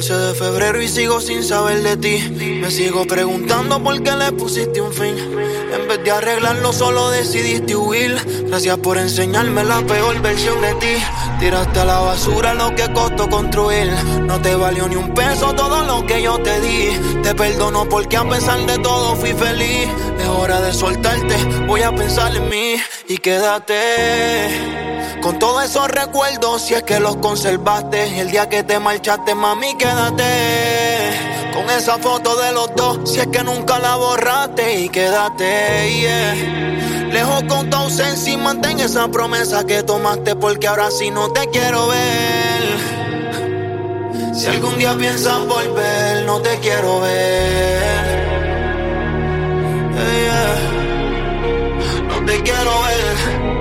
14 de febrero y sigo sin saber de ti. Me sigo preguntando por qué le pusiste un fin. En vez de arreglarlo solo decidiste huir. Gracias por enseñarme la peor versión de ti. Tiraste a la basura lo que costó construir. No te valió ni un peso todo lo que yo te di. Te perdono porque a pesar de todo fui feliz. Es hora de soltarte, voy a pensar en mí. Y quédate con todos esos recuerdos si es que los conservaste. El día que te marchaste, mami, quédate con esa foto de los dos si es que nunca la borraste. Y quédate, yeah. Lejos con tu ausencia y mantén esa promesa que tomaste, porque ahora sí no te quiero ver. Si algún día piensas volver, no te quiero ver. Yeah. No te quiero ver.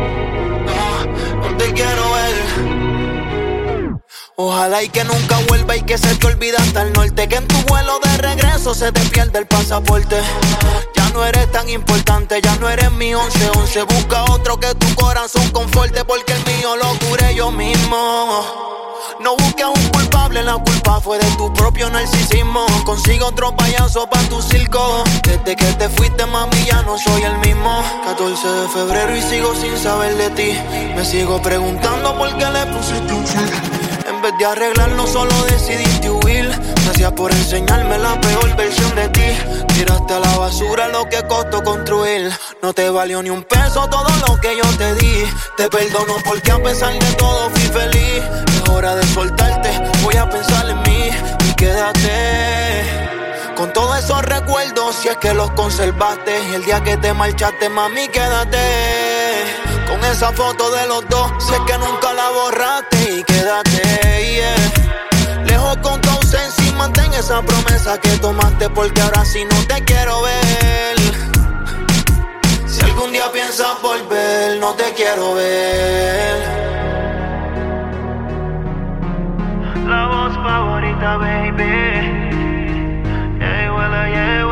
No te quiero ver. Ojalá y que nunca vuelva y que se te olvide hasta el norte. Que en tu vuelo de regreso se te pierda el pasaporte. Ya no eres tan importante, ya no eres mi 11-11. Busca otro que tu corazón conforte, porque el mío lo curé yo mismo. No busques a un culpable, la culpa fue de tu propio narcisismo. Consigo otro payaso pa' tu circo. Desde que te fuiste, mami, ya no soy el mismo. 14 de febrero y sigo sin saber de ti. Me sigo preguntando por qué le pusiste un fin. En vez de arreglarlo solo decidiste huir. Gracias por enseñarme la peor versión de ti. Tiraste a la basura lo que costó construir. No te valió ni un peso todo lo que yo te di. Te perdono porque a pesar de todo fui feliz. Es hora de soltarte, voy a pensar en mí. Y quédate con todos esos recuerdos si es que los conservaste. El día que te marchaste, mami, quédate con esa foto de los dos si es que nunca la borraste. Y quédate, yeah. Lejos con tu ausencia y mantén esa promesa que tomaste, porque ahora sí no te quiero ver. Si algún día piensas volver, no te quiero ver. La voz favorita, baby. Yeah, well, yeah, well.